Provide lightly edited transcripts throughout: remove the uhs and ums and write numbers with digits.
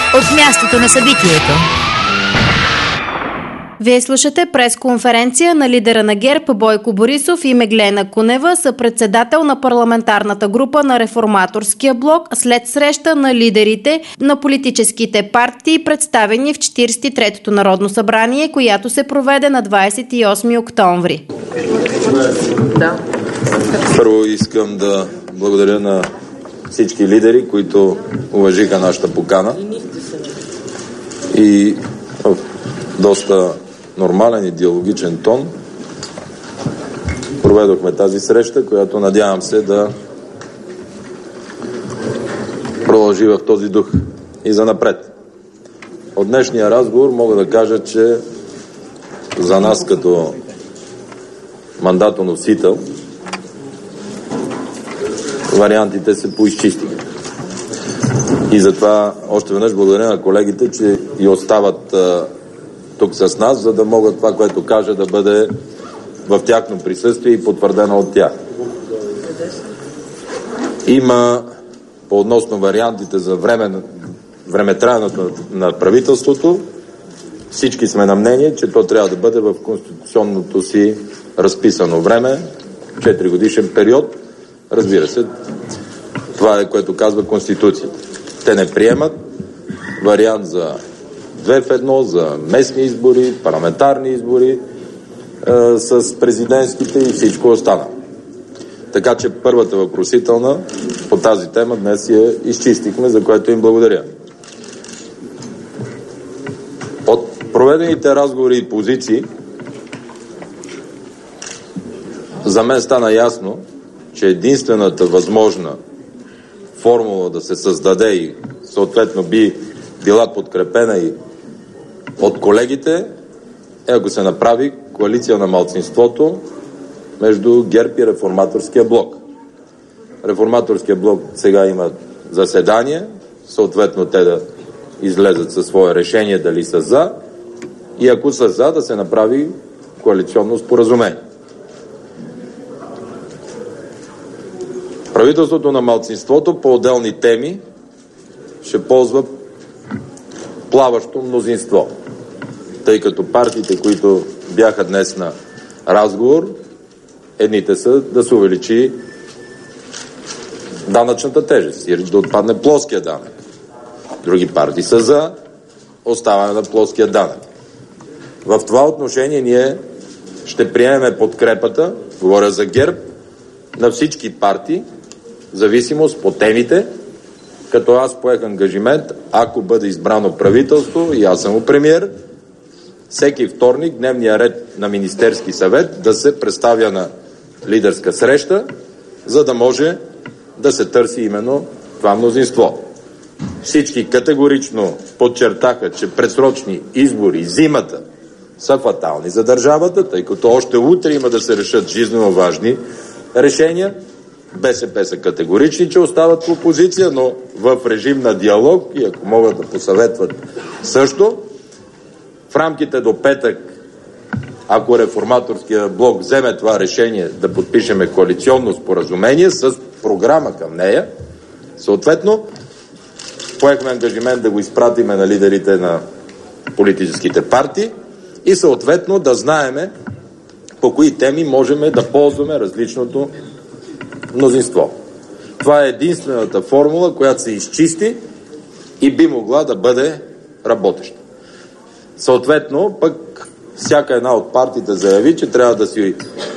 от мястото на събитието. Вие слушате пресконференция на лидера на ГЕРБ Бойко Борисов и Меглена Кунева, съпредседател на парламентарната група на Реформаторския блок, след среща на лидерите на политическите партии, представени в 43-то Народно събрание, която се проведе на 28 октомври. Първо искам да благодаря на всички лидери, които уважиха нашата покана и в доста нормален и диалогичен тон проведохме тази среща, която надявам се да продължи в този дух и занапред. От днешния разговор мога да кажа, че за нас като мандатоносител вариантите се поизчистиха. И затова още веднъж благодаря на колегите, че и остават тук с нас, за да могат това, което кажа, да бъде в тяхно присъствие и потвърдено от тях. Има по относно вариантите за времетраенето на правителството, всички сме на мнение, че то трябва да бъде в конституционното си разписано време, 4 годишен период. Разбира се, това е, което казва Конституцията. Те не приемат вариант за 2 в 1, за местни избори, парламентарни избори, с президентските и всичко останало. Така че първата въпросителна по тази тема днес я изчистихме, за което им благодаря. От проведените разговори и позиции за мен стана ясно, че единствената възможна формула да се създаде и съответно би била подкрепена и от колегите е ако се направи коалиция на малцинството между ГЕРБ и Реформаторския блок. Реформаторския блок сега има заседание, съответно те да излезат със свое решение дали са за и ако са за, да се направи коалиционно споразумение. Правителството на малцинството по отделни теми ще ползва плаващо мнозинство, тъй като партиите, които бяха днес на разговор, едните са да се увеличи данъчната тежест и да отпадне плоския данък. Други партии са за оставане на плоския данък. В това отношение ние ще приемем подкрепата, говоря за ГЕРБ, на всички партии, в зависимост по темите, като аз поех ангажимент, ако бъде избрано правителство и аз съм премиер, всеки вторник дневния ред на Министерски съвет да се представя на лидерска среща, за да може да се търси именно това мнозинство. Всички категорично подчертаха, че предсрочни избори зимата са фатални за държавата, тъй като още утре има да се решат жизнено важни решения. БСП са категорични, че остават в опозиция, но в режим на диалог и ако могат да посъветват също, в рамките до петък, ако Реформаторския блок вземе това решение да подпишеме коалиционно споразумение с програма към нея, съответно поехме ангажимент да го изпратиме на лидерите на политическите партии и съответно да знаеме по кои теми можем да ползваме различното мнозинство. Това е единствената формула, която се изчисти и би могла да бъде работеща. Съответно, пък всяка една от партиите заяви, че трябва да си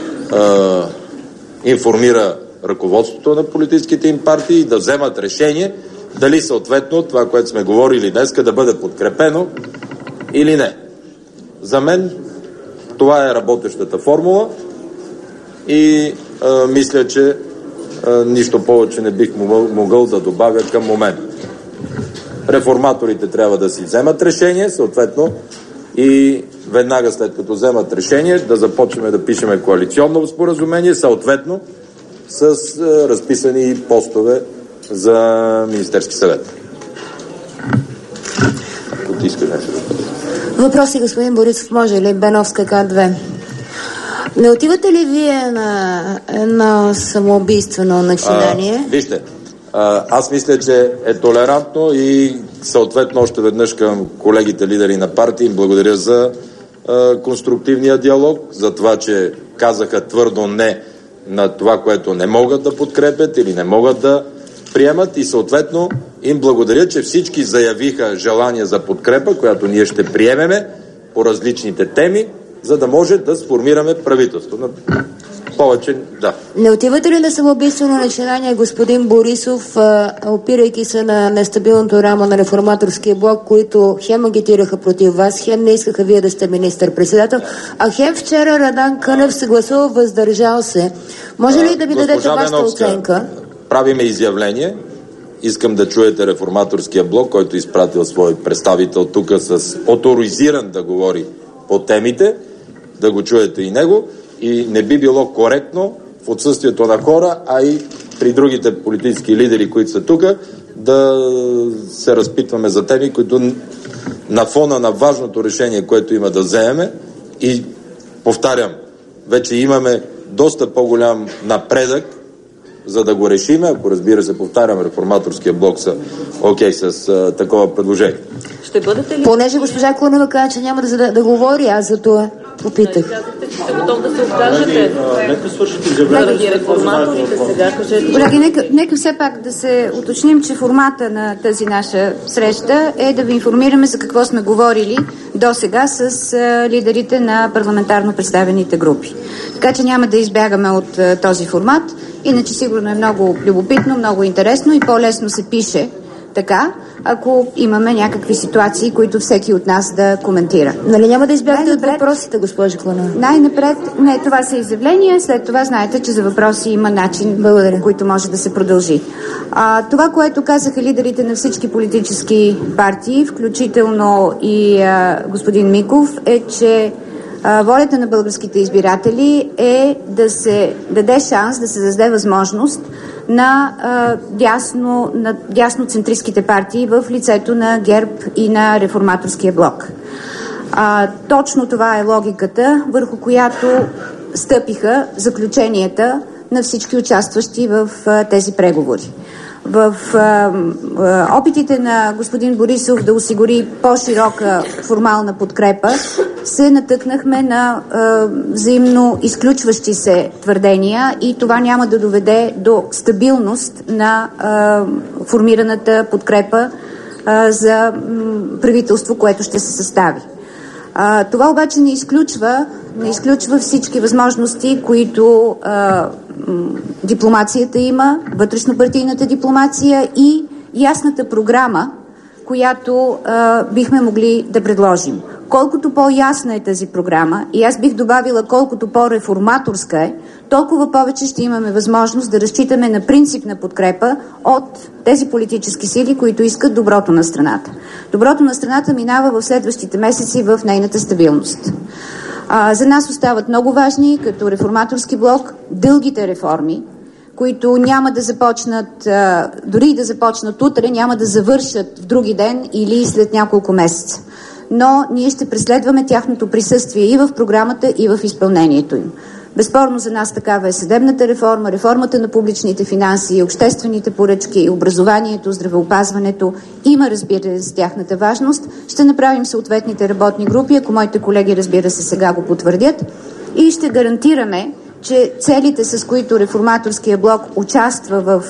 информира ръководството на политическите им партии и да вземат решение дали съответно това, което сме говорили днеска, да бъде подкрепено или не. За мен това е работещата формула и мисля, че нищо повече не бих могъл да добавя към момента. Реформаторите трябва да си вземат решение, съответно и веднага след като вземат решение да започнем да пишеме коалиционно споразумение, съответно с разписани постове за Министерски съвет. Ако ти искаш нещо да бъде. Въпроси, господин Борисов, може ли? Беновска К2. Не отивате ли вие на едно самоубийствено начинание? Вижте, Аз мисля, че е толерантно и съответно още веднъж към колегите лидери на партии им благодаря за конструктивния диалог, за това, че казаха твърдо не на това, което не могат да подкрепят или не могат да приемат, и съответно им благодаря, че всички заявиха желание за подкрепа, която ние ще приемеме по различните теми, за да може да сформираме правителство. Повече, да. Не отивате ли на самоубийствено начинание, господин Борисов, опирайки се на нестабилното рамо на Реформаторския блок, които хем агитираха против вас, хем не искаха вие да сте министър-председател, а хем вчера Радан Кънев се гласува въздържал се. Може ли да ми дадете вашата оценка? Правиме изявление. Искам да чуете Реформаторския блок, който изпратил свой представител тук с оторизиран да говори по темите, да го чуете и него. И не би било коректно в отсъствието на хора, а и при другите политически лидери, които са тук, да се разпитваме за теми, които на фона на важното решение, което има да вземеме, и повтарям, вече имаме доста по-голям напредък, за да го решиме, ако разбира се, повтарям, Реформаторския блок са окей с такова предложение. Ще бъдете ли? Понеже госпожа Кунева каза, че няма да говори, аз за това попитах. Казахте, че сте готов да се откажете. Нека свършите изявлението. Реформаторите сега кажете. Колеги, нека все пак да се уточним, че формата на тази наша среща е да ви информираме за какво сме говорили до сега с лидерите на парламентарно представените групи. Така че няма да избягаме от този формат. Иначе сигурно е много любопитно, много интересно и по-лесно се пише така, ако имаме някакви ситуации, които всеки от нас да коментира. Нали няма да избягате от въпросите, госпожа Клонова? Най-напред, не, това са изявления, след това знаете, че за въпроси има начин, който може да се продължи. Това, което казаха лидерите на всички политически партии, включително и господин Миков, е, че волята на българските избиратели е да се даде шанс, да се даде възможност на дясноцентристските партии в лицето на ГЕРБ и на Реформаторския блок. Точно това е логиката, върху която стъпиха заключенията на всички участващи в тези преговори. В опитите на господин Борисов да осигури по-широка формална подкрепа се натъкнахме на взаимно изключващи се твърдения и това няма да доведе до стабилност на формираната подкрепа за правителство, което ще се състави. Това обаче не изключва всички възможности, които дипломацията има, вътрешнопартийната дипломация и ясната програма, която бихме могли да предложим. Колкото по-ясна е тази програма, и аз бих добавила колкото по-реформаторска е, толкова повече ще имаме възможност да разчитаме на принципна подкрепа от тези политически сили, които искат доброто на страната. Доброто на страната минава в следващите месеци в нейната стабилност. За нас остават много важни, като Реформаторски блок, дългите реформи, които няма да започнат, дори и да започнат утре, няма да завършат в други ден или след няколко месеца. Но ние ще преследваме тяхното присъствие и в програмата, и в изпълнението им. Безспорно за нас такава е съдебната реформа, реформата на публичните финанси, обществените поръчки, образованието, здравеопазването. Има, разбира се, тяхната важност. Ще направим съответните работни групи, ако моите колеги, разбира се, сега го потвърдят. И ще гарантираме, че целите, с които Реформаторския блок участва в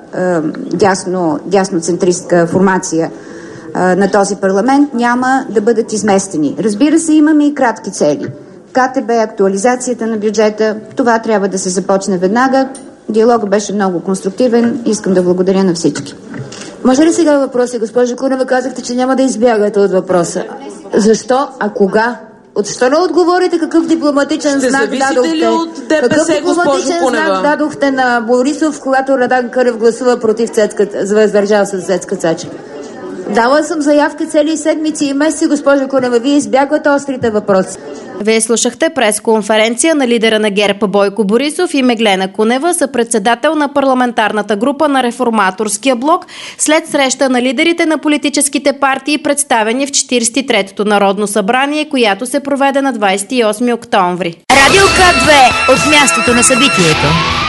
дясноцентристка формация на този парламент, няма да бъдат изместени. Разбира се, имаме и кратки цели. КТБ, актуализацията на бюджета, това трябва да се започне веднага. Диалогът беше много конструктивен. Искам да благодаря на всички. Може ли сега въпроси, госпожа Кунева? Казахте, че няма да избягате от въпроса. Защо? А кога? Защо не отговорите какъв дипломатичен знак дадохте? Ли от ДПС, какъв дипломатичен знак дадохте на Борисов, когато Радан Кънев гласува против въздържал се за Цецка Цачева? Дала съм заявки цели седмици и месеци, госпожа Кунева. Вие избягвате острите въпроси. Вие слушахте пресконференция на лидера на ГЕРБ Бойко Борисов и Меглена Кунева, съпредседател на парламентарната група на Реформаторския блок, след среща на лидерите на политическите партии, представени в 43-то Народно събрание, която се проведе на 28 октомври. Радио К2 от мястото на събитието.